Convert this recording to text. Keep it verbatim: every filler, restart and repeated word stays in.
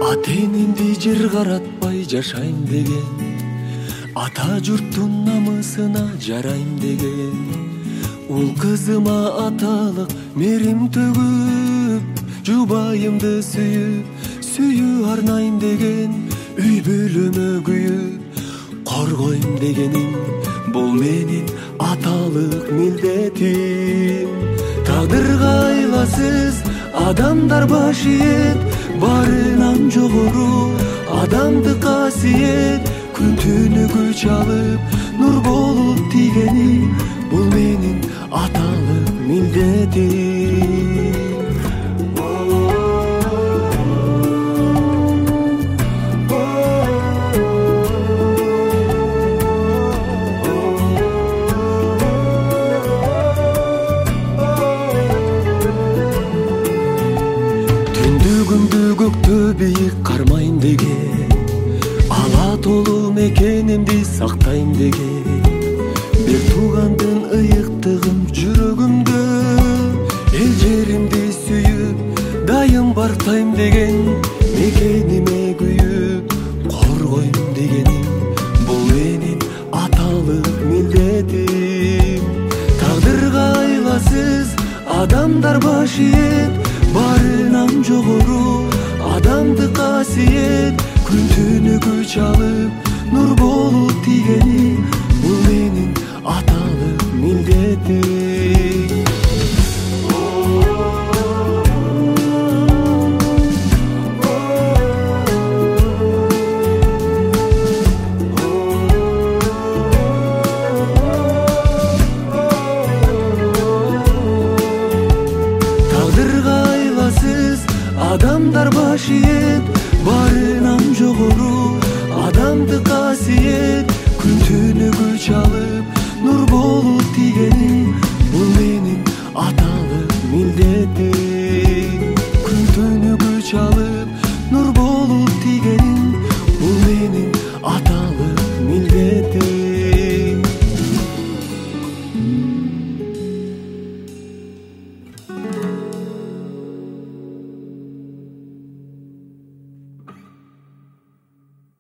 ата энемди жер каратпай жашайм деген, ата журттун намысына жарайм деген, ул кызыма аталык мерим төгүп, жубайымды сүйүп, сүйүү арнайм деген, үй бөлөмө күйүп коргойм дегеним, бул менин аталык милдетим. Тагдырга айласыз адамдар баш ийет, барынан жогору адамды касиет, күн түнү күч алып нур болуп тигени, бул менин аталык милдетим. Күндү көктө бийик кармайм деген, ала толуу мекенимди сактайм деген, бир туугандын ыйыктыгын жүрөгүмдө, эл жеримди сүйүп дайым бартайм деген, мекениме күйүп коргойм дегеним, бул менин аталык милдетим. Тагдырга айласыз адамдар баш ийет, барынан жогору адамды касиет, күн түнү күч алып нур болуп тигени, бул менин аталык милдетим.